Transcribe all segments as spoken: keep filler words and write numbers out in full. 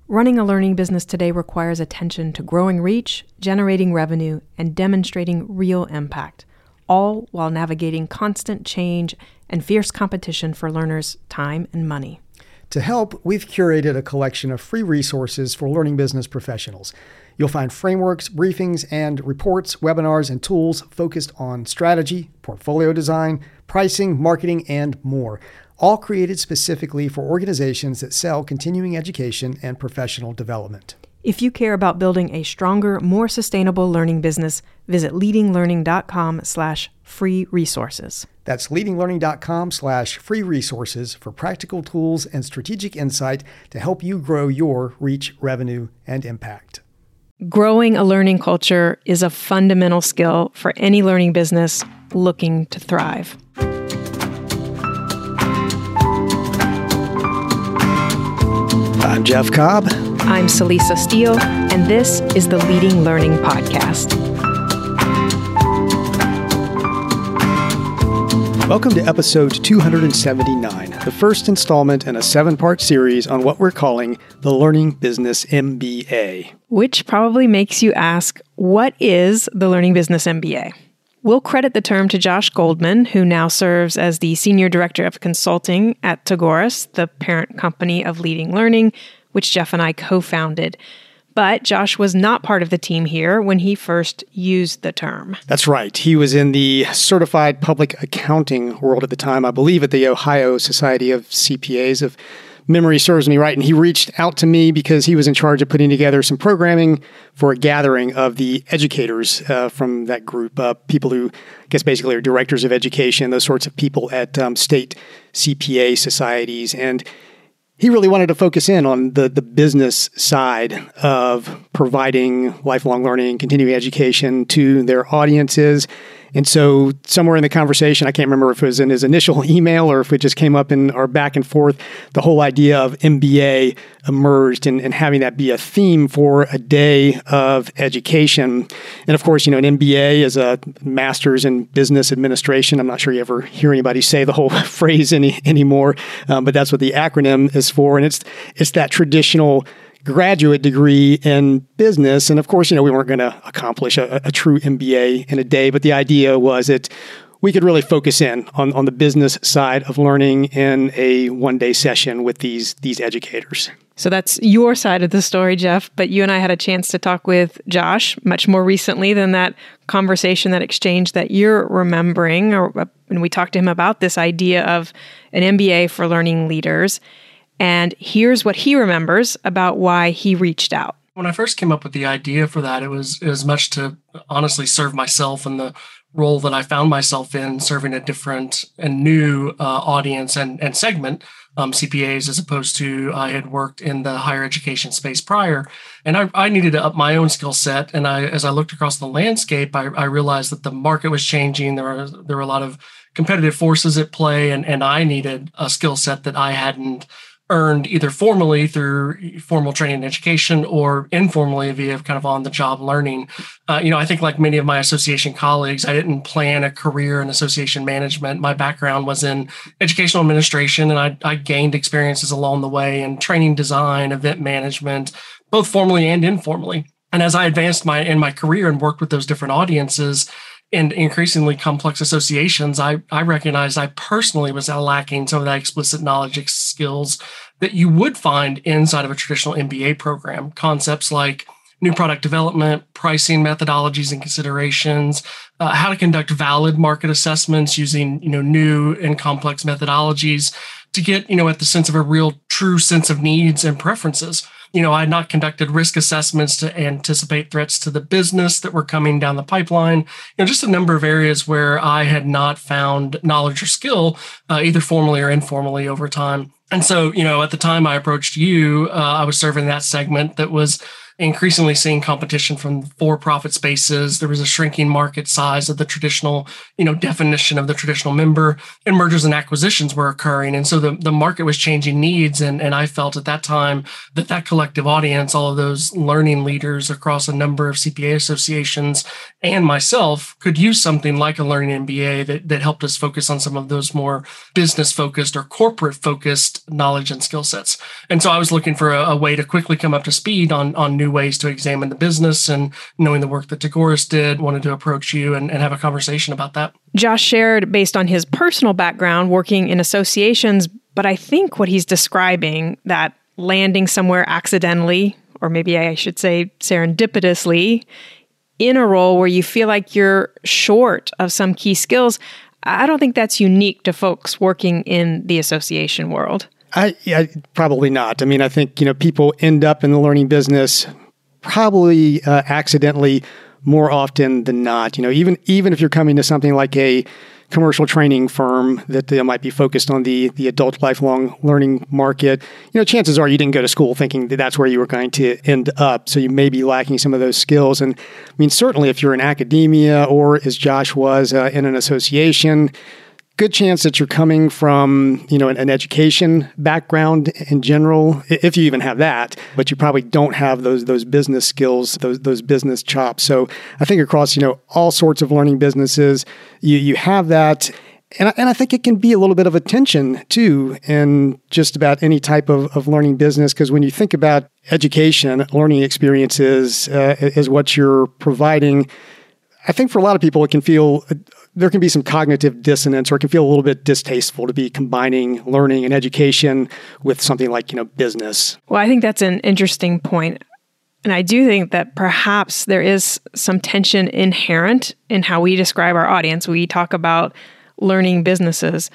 Running a learning business today requires attention to growing reach, generating revenue, and demonstrating real impact, all while navigating constant change and fierce competition for learners' time and money. To help, we've curated a collection of free resources for learning business professionals. You'll find frameworks, briefings, and reports, webinars, and tools focused on strategy, portfolio design, pricing, marketing, and more, all created specifically for organizations that sell continuing education and professional development. If you care about building a stronger, more sustainable learning business, visit leadinglearning.com slash free resources. That's leadinglearning.com slash free resources for practical tools and strategic insight to help you grow your reach, revenue, and impact. Growing a learning culture is a fundamental skill for any learning business looking to thrive. I'm Jeff Cobb. I'm Celisa Steele, and this is the Leading Learning Podcast. Welcome to episode two hundred seventy-nine, the first installment in a seven-part series on what we're calling the Learning Business M B A. Which probably makes you ask, what is the Learning Business M B A? We'll credit the term to Josh Goldman, who now serves as the Senior Director of Consulting at Tagoras, the parent company of Leading Learning, which Jeff and I co-founded. But Josh was not part of the team here when he first used the term. That's right. He was in the certified public accounting world at the time, I believe at the Ohio Society of C P As, if memory serves me right. And he reached out to me because he was in charge of putting together some programming for a gathering of the educators uh, from that group, uh, people who, I guess, basically are directors of education, those sorts of people at um, state C P A societies. And he really wanted to focus in on the, the business side of providing lifelong learning, continuing education to their audiences. And so somewhere in the conversation, I can't remember if it was in his initial email or if it just came up in our back and forth, the whole idea of M B A emerged and, and having that be a theme for a day of education. And of course, you know, an M B A is a master's in business administration. I'm not sure you ever hear anybody say the whole phrase any anymore, um, but that's what the acronym is for. And it's it's that traditional graduate degree in business. And of course, you know, we weren't going to accomplish a, a true M B A in a day, but the idea was that we could really focus in on, on the business side of learning in a one-day session with these, these educators. So that's your side of the story, Jeff, but you and I had a chance to talk with Josh much more recently than that conversation, that exchange that you're remembering, or, and we talked to him about this idea of an M B A for learning leaders. And here's what he remembers about why he reached out. When I first came up with the idea for that, it was, it was much to honestly serve myself and the role that I found myself in, serving a different and new uh, audience and, and segment, um, C P As, as opposed to I had worked in the higher education space prior. And I, I needed to up my own skill set. And I, as I looked across the landscape, I, I realized that the market was changing. There were, there were a lot of competitive forces at play, and, and I needed a skill set that I hadn't earned either formally through formal training and education or informally via kind of on-the-job learning. Uh, you know, I think like many of my association colleagues, I didn't plan a career in association management. My background was in educational administration, and I, I gained experiences along the way in training design, event management, both formally and informally. And as I advanced my in my career and worked with those different audiences, and increasingly complex associations, I, I recognized I personally was lacking some of that explicit knowledge skills that you would find inside of a traditional M B A program. Concepts like new product development, pricing methodologies and considerations, uh, how to conduct valid market assessments using, you know, new and complex methodologies to get, you know, at the sense of a real true sense of needs and preferences. You know, I had not conducted risk assessments to anticipate threats to the business that were coming down the pipeline. You know, just a number of areas where I had not found knowledge or skill, uh, either formally or informally over time. And so, you know, at the time I approached you, uh, I was serving that segment that was increasingly seeing competition from for-profit spaces. There was a shrinking market size of the traditional, you know, definition of the traditional member, and mergers and acquisitions were occurring. And so the, the market was changing needs. And, and I felt at that time that that collective audience, all of those learning leaders across a number of C P A associations and myself could use something like a learning M B A that, that helped us focus on some of those more business-focused or corporate-focused knowledge and skill sets. And so I was looking for a, a way to quickly come up to speed on, on new ways to examine the business, and knowing the work that Tagoras did, wanted to approach you and, and have a conversation about that. Josh shared based on his personal background working in associations, but I think what he's describing, that landing somewhere accidentally, or maybe I should say serendipitously, in a role where you feel like you're short of some key skills, I don't think that's unique to folks working in the association world. I, yeah, probably not. I mean, I think, you know, people end up in the learning business probably uh, accidentally more often than not. You know, even even if you're coming to something like a commercial training firm that they might be focused on the the adult lifelong learning market, you know, chances are you didn't go to school thinking that that's where you were going to end up. So you may be lacking some of those skills. And I mean, certainly if you're in academia or, as Josh was, uh, in an association, good chance that you're coming from, you know, an, an education background in general, if you even have that, but you probably don't have those those business skills, those those business chops. So I think across, you know, all sorts of learning businesses, you you have that. And I, and I think it can be a little bit of a tension, too, in just about any type of, of learning business, because when you think about education, learning experiences uh, is what you're providing. I think for a lot of people, it can feel, there can be some cognitive dissonance, or it can feel a little bit distasteful to be combining learning and education with something like, you know, business. Well, I think that's an interesting point. And I do think that perhaps there is some tension inherent in how we describe our audience. We talk about learning businesses.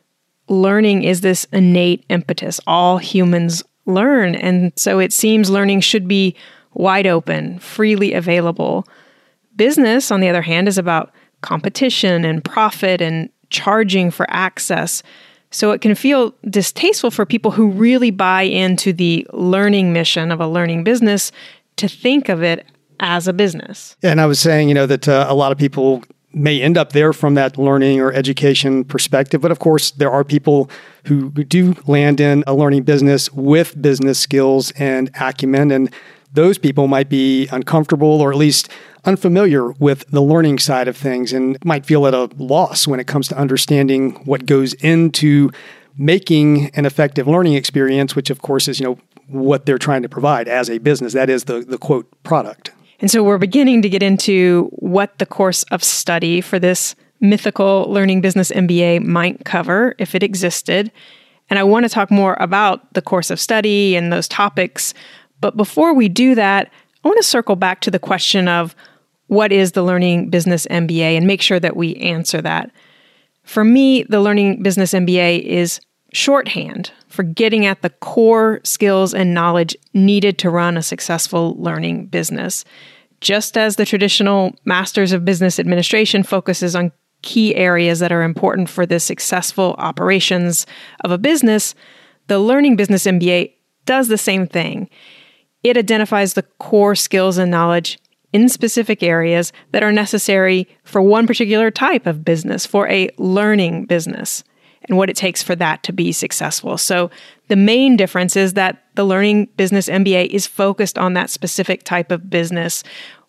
Learning is this innate impetus. All humans learn. And so it seems learning should be wide open, freely available. Business, on the other hand, is about competition and profit and charging for access. So it can feel distasteful for people who really buy into the learning mission of a learning business to think of it as a business. Yeah, and I was saying, you know, that uh, a lot of people may end up there from that learning or education perspective. But of course, there are people who do land in a learning business with business skills and acumen, and those people might be uncomfortable or at least unfamiliar with the learning side of things and might feel at a loss when it comes to understanding what goes into making an effective learning experience, which of course is, you know, what they're trying to provide as a business. That is the, the quote, product. And so we're beginning to get into what the course of study for this mythical learning business M B A might cover if it existed. And I want to talk more about the course of study and those topics. But before we do that, I want to circle back to the question of what is the learning business M B A and make sure that we answer that. For me, the learning business M B A is shorthand for getting at the core skills and knowledge needed to run a successful learning business. Just as the traditional Masters of Business Administration focuses on key areas that are important for the successful operations of a business, the learning business M B A does the same thing. It identifies the core skills and knowledge in specific areas that are necessary for one particular type of business, for a learning business, and what it takes for that to be successful. So the main difference is that the learning business M B A is focused on that specific type of business,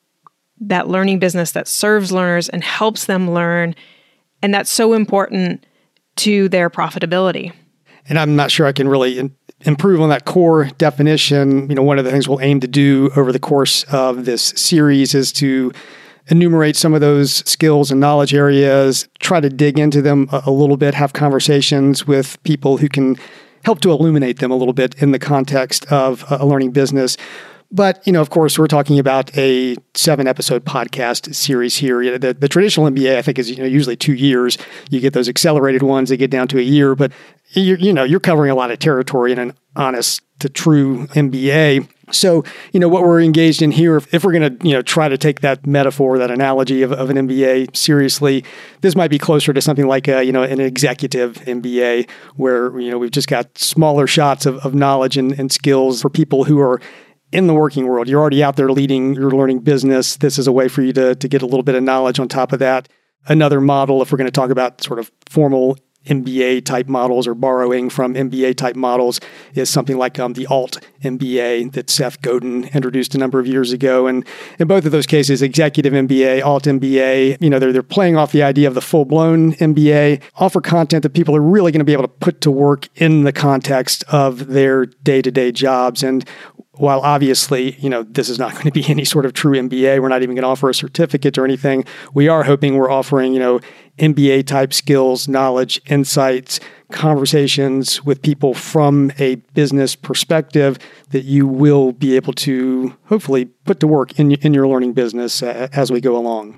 that learning business that serves learners and helps them learn. And that's so important to their profitability. And I'm not sure I can really in- improve on that core definition. You know, one of the things we'll aim to do over the course of this series is to enumerate some of those skills and knowledge areas, try to dig into them a, a little bit, have conversations with people who can help to illuminate them a little bit in the context of a learning business. But, you know, of course, we're talking about a seven-episode podcast series here. The, the traditional M B A, I think, is, you know, usually two years. You get those accelerated ones, they get down to a year. But, you, you know, you're covering a lot of territory in an honest to true M B A. So, you know, what we're engaged in here, if, if we're going to, you know, try to take that metaphor, that analogy of, of an M B A seriously, this might be closer to something like, a, you know, an executive M B A where, you know, we've just got smaller shots of, of knowledge and, and skills for people who are in the working world. You're already out there leading your learning business. This is a way for you to, to get a little bit of knowledge on top of that. Another model, if we're going to talk about sort of formal M B A type models or borrowing from M B A type models, is something like um, the Alt M B A that Seth Godin introduced a number of years ago. And in both of those cases, executive M B A, Alt M B A, you know, they're, they're playing off the idea of the full-blown M B A, offer content that people are really going to be able to put to work in the context of their day-to-day jobs. And while obviously, you know, this is not going to be any sort of true M B A, we're not even going to offer a certificate or anything. We are hoping we're offering, you know, M B A type skills, knowledge, insights, conversations with people from a business perspective that you will be able to hopefully put to work in, in your learning business uh, as we go along.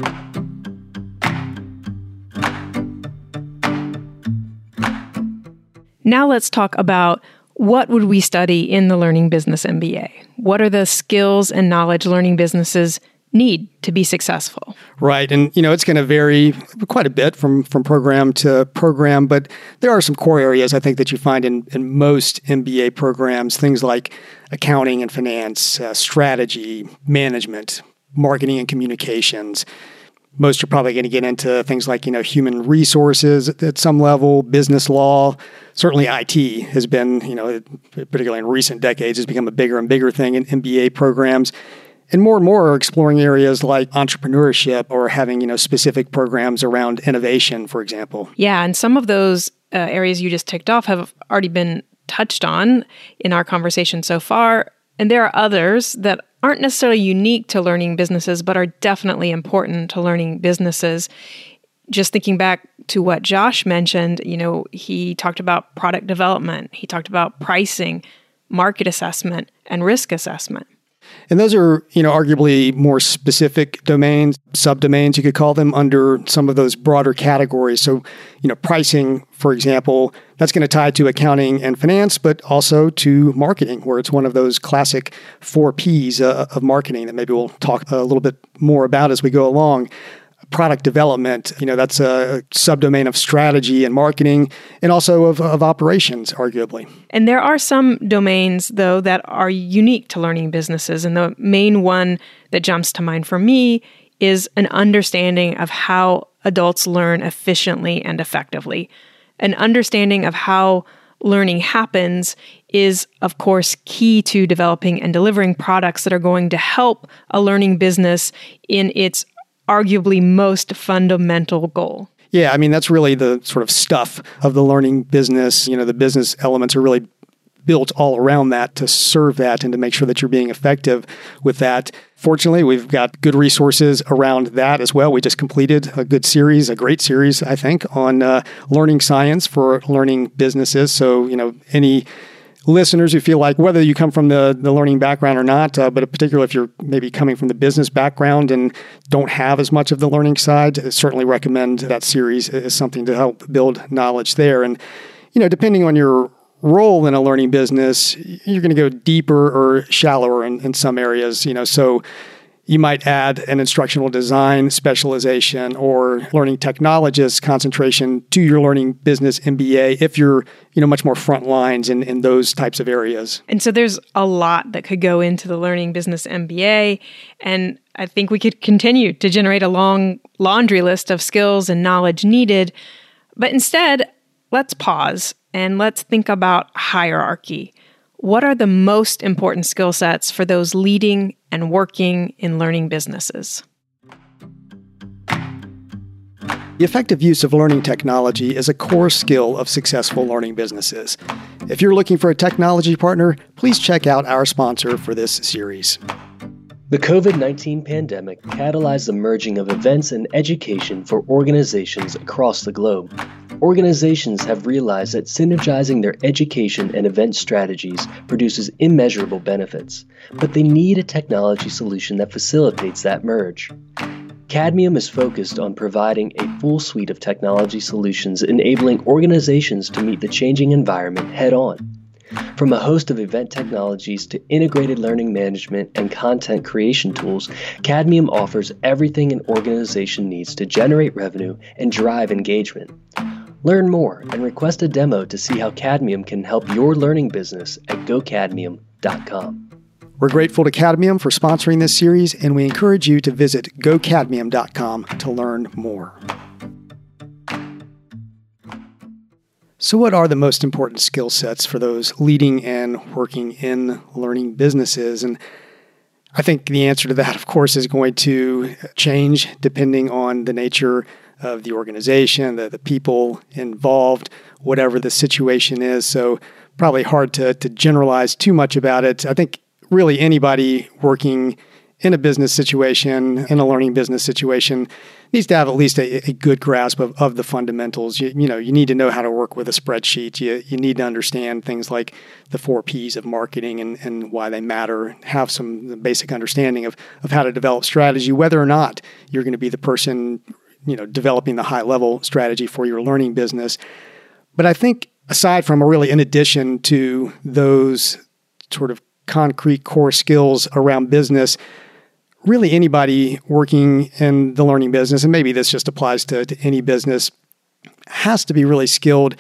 Now let's talk about what would we study in the Learning Business M B A? What are the skills and knowledge learning businesses need to be successful? Right. And, you know, it's going to vary quite a bit from, from program to program, but there are some core areas I think that you find in, in most M B A programs, things like accounting and finance, uh, strategy, management, marketing and communications. Most are probably going to get into things like, you know, human resources at some level, business law. Certainly I T has been, you know, particularly in recent decades, has become a bigger and bigger thing in M B A programs. And more and more are exploring areas like entrepreneurship or having, you know, specific programs around innovation, for example. Yeah, and some of those uh, areas you just ticked off have already been touched on in our conversation so far. And there are others that aren't necessarily unique to learning businesses, but are definitely important to learning businesses. Just thinking back to what Josh mentioned, you know, he talked about product development, he talked about pricing, market assessment, and risk assessment. And those are, you know, arguably more specific domains, subdomains, you could call them, under some of those broader categories. So, you know, pricing, for example, that's going to tie to accounting and finance, but also to marketing, where it's one of those classic four Ps uh, of marketing that maybe we'll talk a little bit more about as we go along. Product development, you know, that's a subdomain of strategy and marketing, and also of, of operations, arguably. And there are some domains, though, that are unique to learning businesses. And the main one that jumps to mind for me is an understanding of how adults learn efficiently and effectively. An understanding of how learning happens is, of course, key to developing and delivering products that are going to help a learning business in its arguably most fundamental goal. Yeah, I mean, that's really the sort of stuff of the learning business. You know, the business elements are really built all around that to serve that and to make sure that you're being effective with that. Fortunately, we've got good resources around that as well. We just completed a good series, a great series, I think, on uh, learning science for learning businesses. So, you know, any listeners who feel like, whether you come from the, the learning background or not, uh, but particularly if you're maybe coming from the business background and don't have as much of the learning side, I certainly recommend that series as something to help build knowledge there. And, you know, depending on your role in a learning business, you're going to go deeper or shallower in, in some areas, you know, so you might add an instructional design specialization or learning technologist concentration to your learning business M B A if you're, you know, much more front lines in, in those types of areas. And so there's a lot that could go into the learning business M B A. And I think we could continue to generate a long laundry list of skills and knowledge needed. But instead, let's pause and let's think about hierarchy. What are the most important skill sets for those leading and working in learning businesses? The effective use of learning technology is a core skill of successful learning businesses. If you're looking for a technology partner, please check out our sponsor for this series. The COVID nineteen pandemic catalyzed the merging of events and education for organizations across the globe. Organizations have realized that synergizing their education and event strategies produces immeasurable benefits, but they need a technology solution that facilitates that merge. Cadmium is focused on providing a full suite of technology solutions enabling organizations to meet the changing environment head-on. From a host of event technologies to integrated learning management and content creation tools, Cadmium offers everything an organization needs to generate revenue and drive engagement. Learn more and request a demo to see how Cadmium can help your learning business at go cadmium dot com. We're grateful to Cadmium for sponsoring this series, and we encourage you to visit go cadmium dot com to learn more. So what are the most important skill sets for those leading and working in learning businesses? And I think the answer to that, of course, is going to change depending on the nature of the organization, the, the people involved, whatever the situation is. So probably hard to, to generalize too much about it. I think really anybody working in a business situation, in a learning business situation, needs to have at least a, a good grasp of, of the fundamentals. You, you know, you need to know how to work with a spreadsheet. You, you need to understand things like the four Ps of marketing and, and why they matter, have some basic understanding of, of how to develop strategy, whether or not you're going to be the person, you know, developing the high level strategy for your learning business. But I think aside from, or really in addition to those sort of concrete core skills around business, really anybody working in the learning business, and maybe this just applies to, to any business, has to be really skilled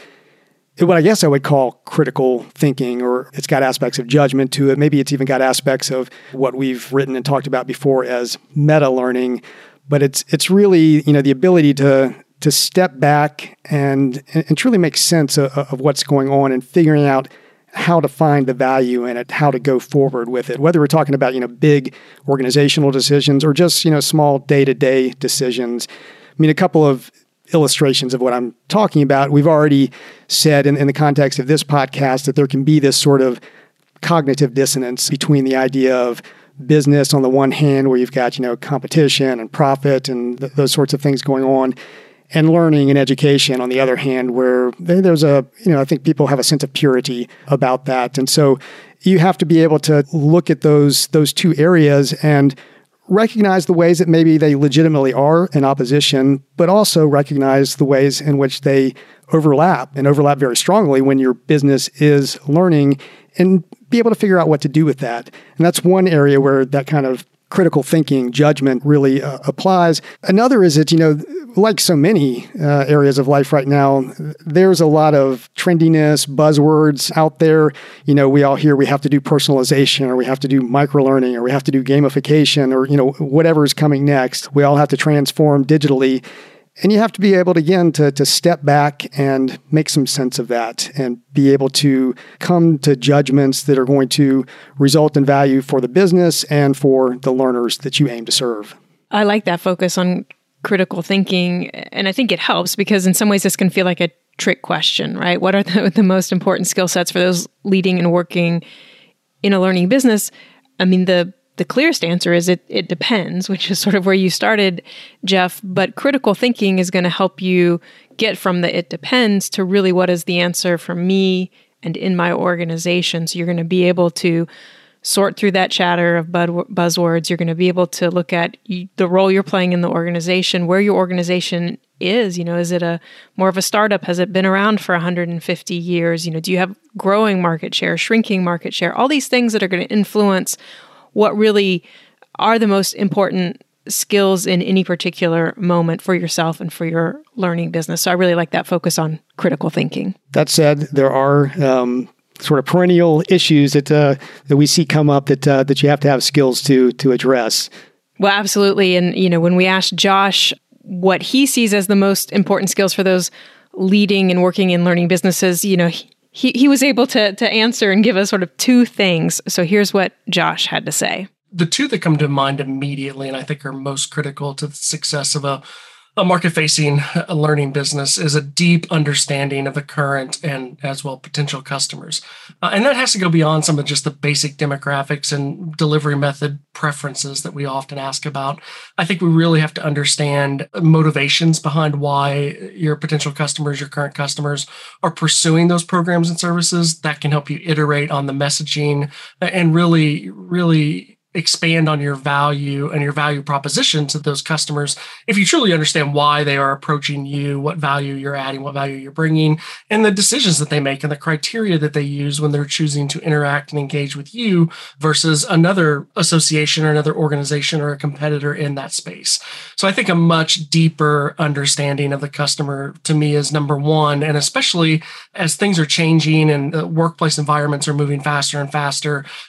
in what I guess I would call critical thinking, or it's got aspects of judgment to it. Maybe it's even got aspects of what we've written and talked about before as meta learning. But it's it's really, you know, the ability to to step back and and truly make sense of, of what's going on and figuring out how to find the value in it, how to go forward with it, whether we're talking about, you know, big organizational decisions or just, you know, small day-to-day decisions. I mean, a couple of illustrations of what I'm talking about. We've already said in, in the context of this podcast that there can be this sort of cognitive dissonance between the idea of business on the one hand, where you've got, you know, competition and profit and th- those sorts of things going on, and learning and education on the other hand, where there's a, you know, I think people have a sense of purity about that. And so you have to be able to look at those those two areas and recognize the ways that maybe they legitimately are in opposition, but also recognize the ways in which they overlap and overlap very strongly when your business is learning, and be able to figure out what to do with that. And that's one area where that kind of critical thinking, judgment really uh, applies. Another is that, you know, like so many uh, areas of life right now, there's a lot of trendiness, buzzwords out there. You know, we all hear we have to do personalization, or we have to do microlearning, or we have to do gamification, or, you know, whatever is coming next. We all have to transform digitally. And you have to be able to, again, to, to step back and make some sense of that and be able to come to judgments that are going to result in value for the business and for the learners that you aim to serve. I like that focus on critical thinking. And I think it helps because in some ways this can feel like a trick question, right? What are the, the most important skill sets for those leading and working in a learning business? I mean, the The clearest answer is it it depends, which is sort of where you started, Jeff. But critical thinking is going to help you get from the it depends to really what is the answer for me and in my organization. So you're going to be able to sort through that chatter of buzzwords. You're going to be able to look at the role you're playing in the organization, where your organization is. You know, is it a more of a startup? Has it been around for one hundred fifty years? You know, do you have growing market share, shrinking market share? All these things that are going to influence what really are the most important skills in any particular moment for yourself and for your learning business. So I really like that focus on critical thinking. That said, there are um, sort of perennial issues that uh, that we see come up that uh, that you have to have skills to to address. Well, absolutely. And, you know, when we asked Josh what he sees as the most important skills for those leading and working in learning businesses, you know, he, He he was able to to answer and give us sort of two things. So here's what Josh had to say. The two that come to mind immediately, and I think are most critical to the success of a, a market-facing a learning business, is a deep understanding of the current and as well potential customers. Uh, and that has to go beyond some of just the basic demographics and delivery method preferences that we often ask about. I think we really have to understand motivations behind why your potential customers, your current customers, are pursuing those programs and services. That can help you iterate on the messaging and really, really expand on your value and your value proposition to those customers. If you truly understand why they are approaching you, what value you're adding, what value you're bringing, and the decisions that they make and the criteria that they use when they're choosing to interact and engage with you versus another association or another organization or a competitor in that space. So I think a much deeper understanding of the customer to me is number one, and especially as things are changing and the workplace environments are moving faster and faster,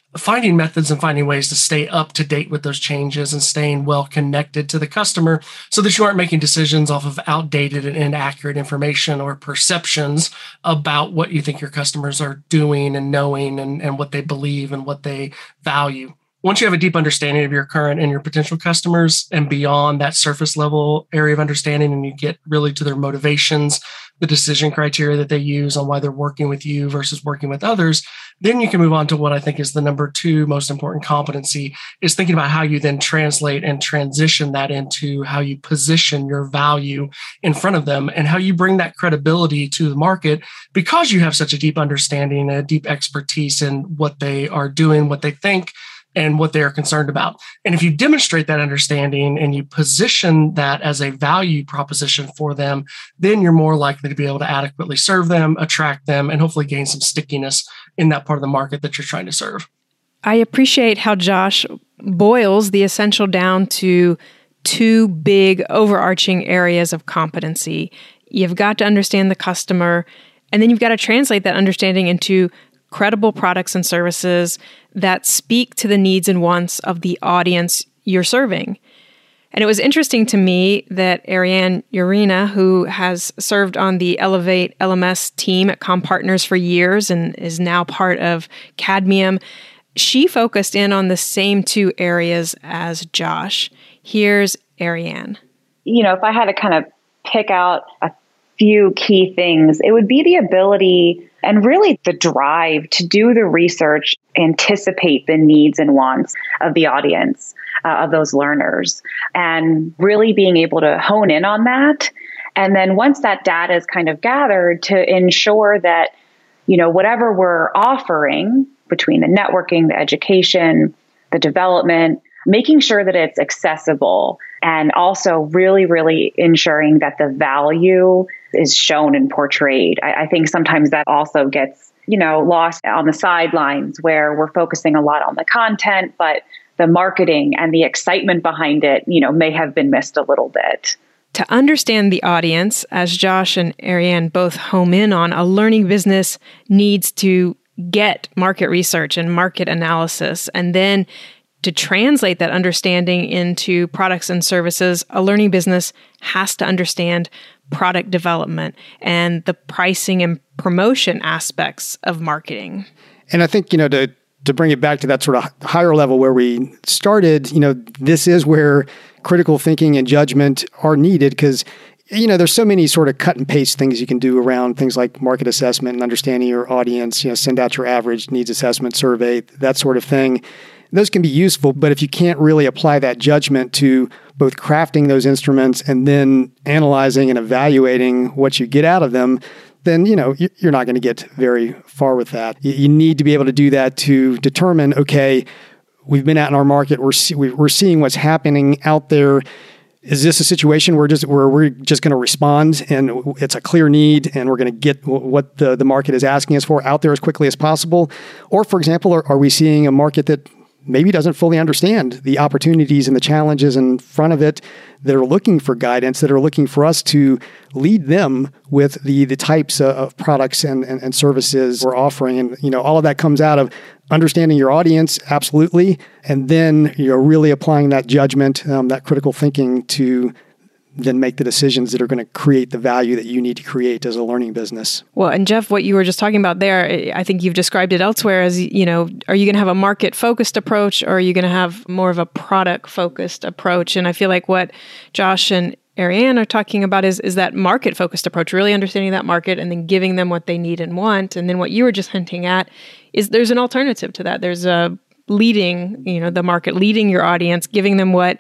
finding methods and finding ways to stay up to date with those changes and staying well connected to the customer so that you aren't making decisions off of outdated and inaccurate information or perceptions about what you think your customers are doing and knowing and, and what they believe and what they value. Once you have a deep understanding of your current and your potential customers and beyond that surface level area of understanding, and you get really to their motivations, the decision criteria that they use on why they're working with you versus working with others, then you can move on to what I think is the number two most important competency, is thinking about how you then translate and transition that into how you position your value in front of them and how you bring that credibility to the market because you have such a deep understanding, a deep expertise in what they are doing, what they think, and what they are concerned about. And if you demonstrate that understanding and you position that as a value proposition for them, then you're more likely to be able to adequately serve them, attract them, and hopefully gain some stickiness in that part of the market that you're trying to serve. I appreciate how Josh boils the essential down to two big overarching areas of competency. You've got to understand the customer, and then you've got to translate that understanding into credible products and services that speak to the needs and wants of the audience you're serving. And it was interesting to me that Ariane Urena, who has served on the Elevate L M S team at CommPartners for years and is now part of Cadmium, she focused in on the same two areas as Josh. Here's Ariane. You know, if I had to kind of pick out a few key things, it would be the ability and really the drive to do the research, anticipate the needs and wants of the audience, uh, of those learners, and really being able to hone in on that. And then once that data is kind of gathered, to ensure that, you know, whatever we're offering between the networking, the education, the development, making sure that it's accessible, and also really, really ensuring that the value is shown and portrayed. I, I think sometimes that also gets, you know, lost on the sidelines where we're focusing a lot on the content, but the marketing and the excitement behind it, you know, may have been missed a little bit. To understand the audience, as Josh and Ariane both home in on, a learning business needs to get market research and market analysis, and then to translate that understanding into products and services, a learning business has to understand product development and the pricing and promotion aspects of marketing. And I think, you know, to to bring it back to that sort of higher level where we started, you know, this is where critical thinking and judgment are needed because, you know, there's so many sort of cut and paste things you can do around things like market assessment and understanding your audience, you know, send out your average needs assessment survey, that sort of thing. Those can be useful, but if you can't really apply that judgment to both crafting those instruments and then analyzing and evaluating what you get out of them, then, you know, you're not going to get very far with that. You need to be able to do that to determine, okay, we've been out in our market, we're see, we're seeing what's happening out there. Is this a situation where just where we're just going to respond and it's a clear need and we're going to get what the, the market is asking us for out there as quickly as possible? Or, for example, are, are we seeing a market that maybe doesn't fully understand the opportunities and the challenges in front of it, that are looking for guidance, that are looking for us to lead them with the the types of products and, and, and services we're offering? And, you know, all of that comes out of understanding your audience, absolutely, and then, you know, really applying that judgment, um, that critical thinking to then make the decisions that are going to create the value that you need to create as a learning business. Well, and Jeff, what you were just talking about there, I think you've described it elsewhere as, you know, are you going to have a market-focused approach or are you going to have more of a product-focused approach? And I feel like what Josh and Ariane are talking about is, is that market-focused approach, really understanding that market and then giving them what they need and want. And then what you were just hinting at is there's an alternative to that. There's a leading, you know, the market, leading your audience, giving them what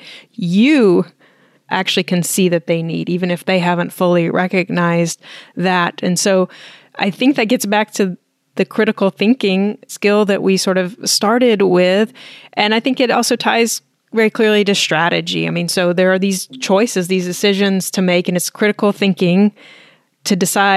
you actually can see that they need, even if they haven't fully recognized that. And so I think that gets back to the critical thinking skill that we sort of started with. And I think it also ties very clearly to strategy. I mean, so there are these choices, these decisions to make, and it's critical thinking to decide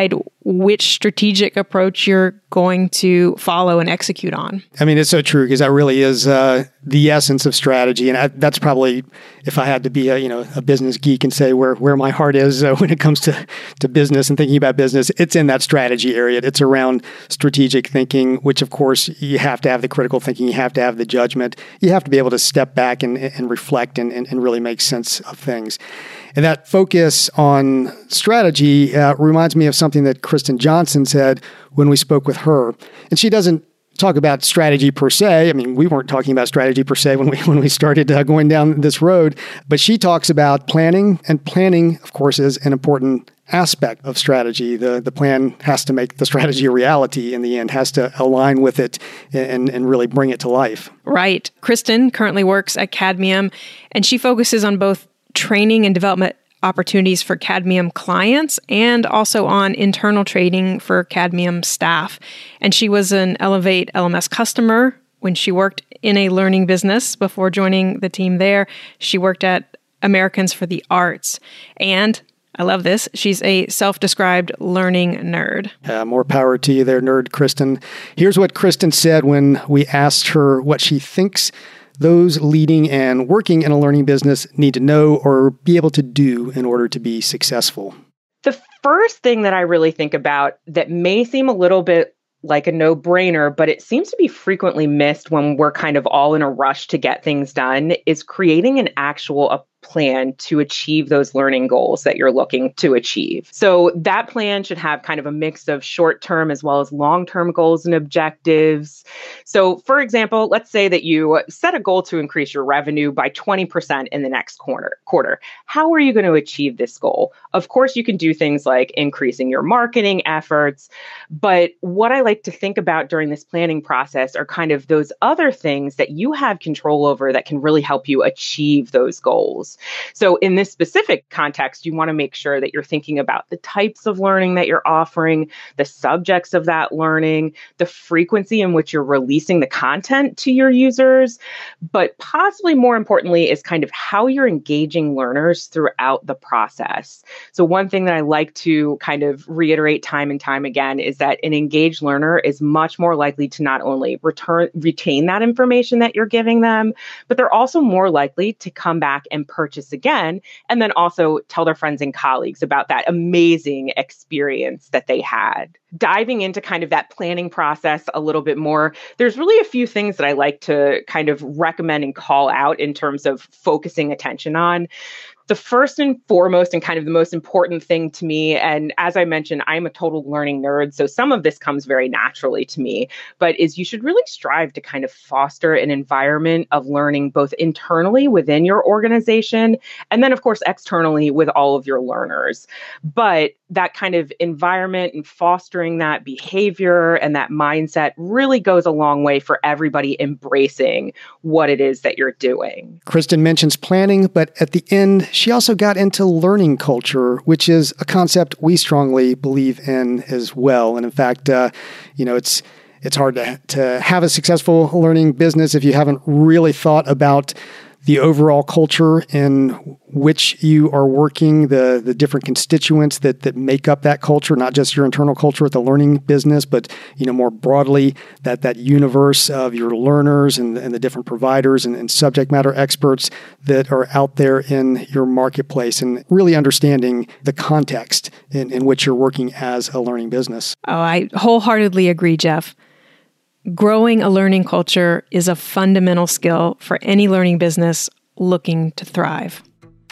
which strategic approach you're going to follow and execute on. I mean, it's so true because that really is uh, the essence of strategy. And I, that's probably, if I had to be a, you know, a business geek and say where, where my heart is uh, when it comes to, to business and thinking about business, it's in that strategy area. It's around strategic thinking, which of course you have to have the critical thinking, you have to have the judgment, you have to be able to step back and, and reflect and, and, and really make sense of things. And that focus on strategy uh, reminds me of something that Kristen Johnson said when we spoke with her. And she doesn't talk about strategy per se. I mean, we weren't talking about strategy per se when we when we started uh, going down this road. But she talks about planning, and planning, of course, is an important aspect of strategy. The the plan has to make the strategy a reality in the end, has to align with it and, and really bring it to life. Right. Kristen currently works at Cadmium, and she focuses on both training and development opportunities for Cadmium clients and also on internal training for Cadmium staff. And she was an Elevate L M S customer when she worked in a learning business before joining the team there. She worked at Americans for the Arts. And I love this, she's a self-described learning nerd. Uh, more power to you there, nerd Kristen. Here's what Kristen said when we asked her what she thinks those leading and working in a learning business need to know or be able to do in order to be successful. The first thing that I really think about that may seem a little bit like a no-brainer, but it seems to be frequently missed when we're kind of all in a rush to get things done, is creating an actual a plan to achieve those learning goals that you're looking to achieve. So that plan should have kind of a mix of short-term as well as long-term goals and objectives. So for example, let's say that you set a goal to increase your revenue by twenty percent in the next quarter. quarter. How are you going to achieve this goal? Of course, you can do things like increasing your marketing efforts, but what I like to think about during this planning process are kind of those other things that you have control over that can really help you achieve those goals. So in this specific context, you want to make sure that you're thinking about the types of learning that you're offering, the subjects of that learning, the frequency in which you're releasing the content to your users, but possibly more importantly is kind of how you're engaging learners throughout the process. So one thing that I like to kind of reiterate time and time again is that an engaged learner is much more likely to not only return, retain that information that you're giving them, but they're also more likely to come back and purchase again, and then also tell their friends and colleagues about that amazing experience that they had. Diving into kind of that planning process a little bit more, there's really a few things that I like to kind of recommend and call out in terms of focusing attention on. The first and foremost and kind of the most important thing to me, and as I mentioned, I'm a total learning nerd, so some of this comes very naturally to me, but is you should really strive to kind of foster an environment of learning both internally within your organization and then, of course, externally with all of your learners. But that kind of environment and fostering that behavior and that mindset really goes a long way for everybody embracing what it is that you're doing. Kristen mentions planning, but at the end, she also got into learning culture, which is a concept we strongly believe in as well. And in fact, uh, you know, it's it's hard to, to have a successful learning business if you haven't really thought about the overall culture in which you are working, the the different constituents that that make up that culture, not just your internal culture at the learning business, but you know more broadly that that universe of your learners and, and the different providers and, and subject matter experts that are out there in your marketplace, and really understanding the context in, in which you're working as a learning business. Oh, I wholeheartedly agree, Jeff. Growing a learning culture is a fundamental skill for any learning business looking to thrive.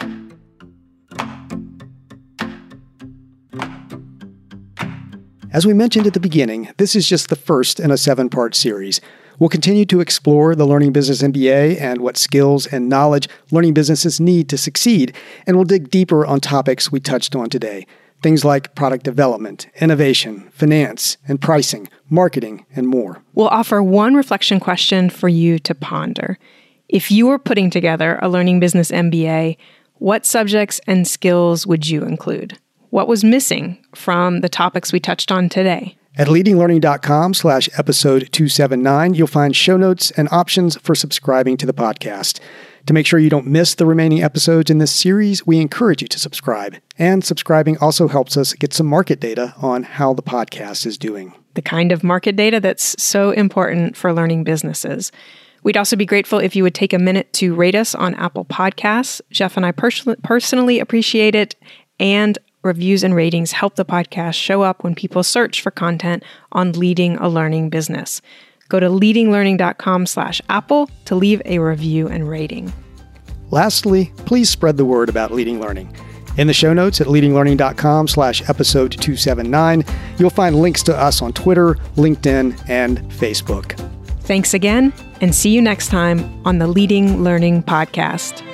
As we mentioned at the beginning, this is just the first in a seven-part series. We'll continue to explore the Learning Business M B A and what skills and knowledge learning businesses need to succeed, and we'll dig deeper on topics we touched on today. Things like product development, innovation, finance, and pricing, marketing, and more. We'll offer one reflection question for you to ponder. If you were putting together a Learning Business M B A, what subjects and skills would you include? What was missing from the topics we touched on today? At leadinglearning.com slash episode 279, you'll find show notes and options for subscribing to the podcast. To make sure you don't miss the remaining episodes in this series, we encourage you to subscribe. And subscribing also helps us get some market data on how the podcast is doing. The kind of market data that's so important for learning businesses. We'd also be grateful if you would take a minute to rate us on Apple Podcasts. Jeff and I pers- personally appreciate it, and reviews and ratings help the podcast show up when people search for content on leading a learning business. Go to leadinglearning.com slash Apple to leave a review and rating. Lastly, please spread the word about Leading Learning. In the show notes at leadinglearning.com slash episode 279, you'll find links to us on Twitter, LinkedIn, and Facebook. Thanks again, and see you next time on the Leading Learning Podcast.